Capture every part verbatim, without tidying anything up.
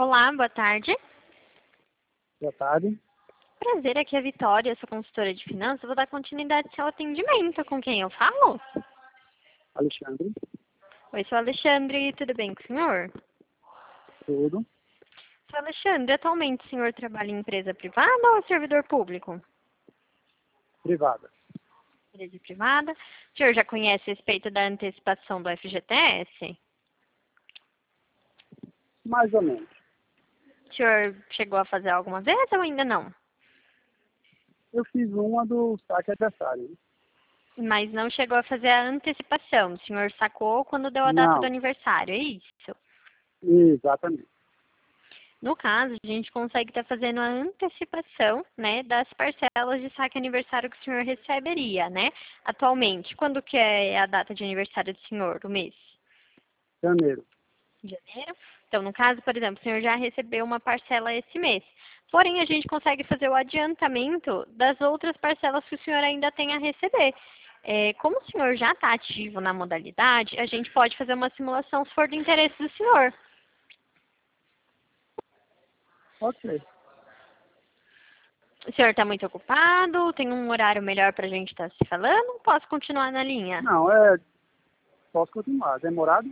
Olá, boa tarde. Boa tarde. Prazer, aqui é a Vitória, sou consultora de finanças. Vou dar continuidade ao seu atendimento. Com quem eu falo? Alexandre. Oi, sou Alexandre, tudo bem com o senhor? Tudo. Sou Alexandre, atualmente o senhor trabalha em empresa privada ou servidor público? Privada. Empresa privada. O senhor já conhece a respeito da antecipação do F G T S? Mais ou menos. O senhor chegou a fazer alguma vez ou ainda não? Eu fiz uma do saque adversário. Mas não chegou a fazer a antecipação. O senhor sacou quando deu a data do Não. aniversário, é isso? Exatamente. No caso, a gente consegue estar fazendo a antecipação, né, das parcelas de saque aniversário que o senhor receberia, né? Atualmente, quando que é a data de aniversário do senhor, do mês? Janeiro. Janeiro. Então, no caso, por exemplo, o senhor já recebeu uma parcela esse mês. Porém, a gente consegue fazer o adiantamento das outras parcelas que o senhor ainda tem a receber. É, como o senhor já está ativo na modalidade, a gente pode fazer uma simulação se for do interesse do senhor. Ok. O senhor está muito ocupado? Tem um horário melhor para a gente estar se falando? Posso continuar na linha? Não, é... Posso continuar. Demorado?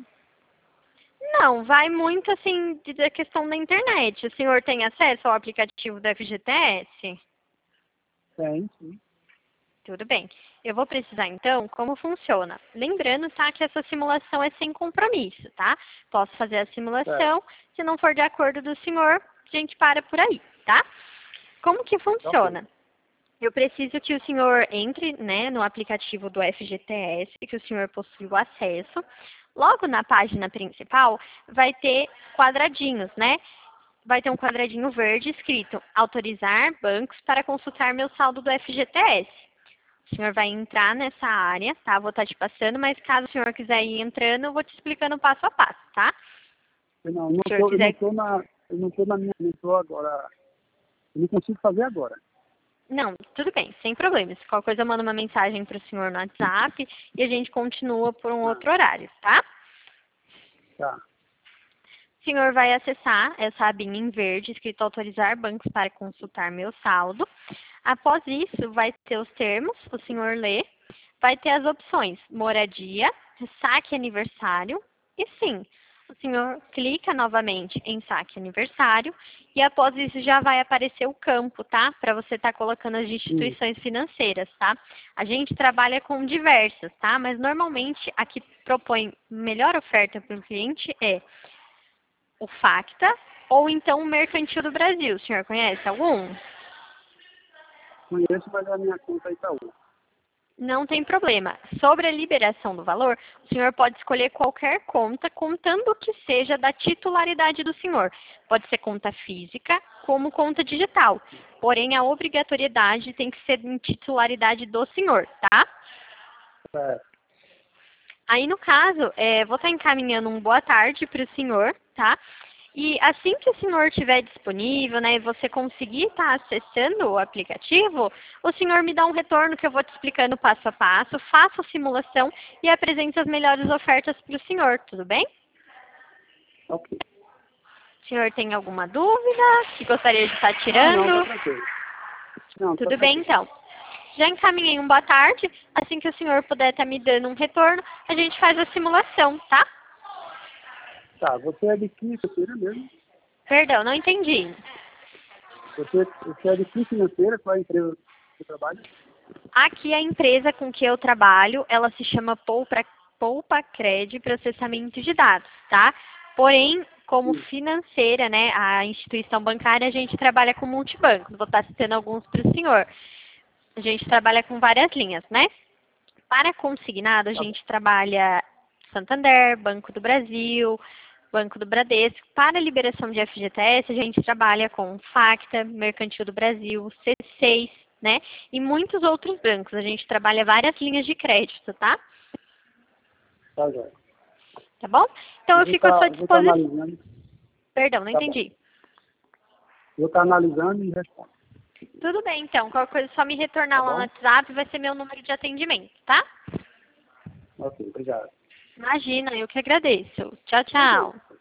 Não, vai muito assim da questão da internet. O senhor tem acesso ao aplicativo do F G T S? Tem, sim. Tudo bem. Eu vou precisar, então, como funciona. Lembrando, tá, que essa simulação é sem compromisso, tá? Posso fazer a simulação. Certo. Se não for de acordo do senhor, a gente para por aí, tá? Como que funciona? Ok. Eu preciso que o senhor entre, né, no aplicativo do F G T S, que o senhor possui o acesso. Logo na página principal, vai ter quadradinhos, né? Vai ter um quadradinho verde escrito autorizar bancos para consultar meu saldo do F G T S. O senhor vai entrar nessa área, tá? Vou estar te passando, mas caso o senhor quiser ir entrando, eu vou te explicando passo a passo, tá? Eu não, não Se o senhor tô, eu não quiser... tô na... Eu não tô na minha... Não tô agora... Eu não consigo fazer agora. Não, tudo bem, sem problemas. Qualquer coisa, eu mando uma mensagem para o senhor no WhatsApp e a gente continua por um Ah, outro horário, tá? tá. O senhor vai acessar essa abinha em verde, escrito autorizar bancos para consultar meu saldo. Após isso, vai ter os termos, o senhor lê, vai ter as opções moradia, saque aniversário e sim, o senhor clica novamente em saque aniversário e após isso já vai aparecer o campo, tá? Para você estar colocando as Hum. instituições financeiras, tá? A gente trabalha com diversas, tá? Mas normalmente a que propõe melhor oferta para o cliente é o Facta ou então o Mercantil do Brasil. O senhor conhece algum? Conheço, mas a minha conta é Itaú. Não tem problema. Sobre a liberação do valor, o senhor pode escolher qualquer conta, contando que seja da titularidade do senhor. Pode ser conta física, como conta digital. Porém, a obrigatoriedade tem que ser em titularidade do senhor, tá? Certo. Aí, no caso, é, vou estar encaminhando um boa tarde para o senhor, tá? E assim que o senhor estiver disponível, né, e você conseguir estar acessando o aplicativo, o senhor me dá um retorno que eu vou te explicando passo a passo, faço a simulação e apresento as melhores ofertas para o senhor, tudo bem? Ok. O senhor tem alguma dúvida que gostaria de estar Não, não, tá tirando? tranquilo. Não, tá Tudo bem, tranquilo. então. Já encaminhei um boa tarde, assim que o senhor puder estar me dando um retorno, a gente faz a simulação, tá? Tá, você é de que financeira mesmo? Perdão, não entendi. Você, você é de que financeira? Qual é a empresa que você trabalha? Aqui a empresa com que eu trabalho, ela se chama Poupa, Poupa Cred Processamento de Dados, tá? Porém, como Sim. financeira, né, a instituição bancária, a gente trabalha com multibanco. Vou estar citando alguns para o senhor. A gente trabalha com várias linhas, né? Para consignado, a Tá bom. gente trabalha Santander, Banco do Brasil, Banco do Bradesco. Para liberação de F G T S, a gente trabalha com Facta, Mercantil do Brasil, C seis, né? E muitos outros bancos. A gente trabalha várias linhas de crédito, tá? Tá, já. Tá bom? Então Eu eu vou fico à estar sua vou tá disposição. analisando. Perdão, não Tá bom. entendi. Vou estar analisando e respondo. Tudo bem, então. Qualquer coisa é só me Tá retornar lá no bom? WhatsApp, vai ser meu número de atendimento, tá? Ok, obrigado. Imagina, eu que agradeço. Tchau, Ok. tchau.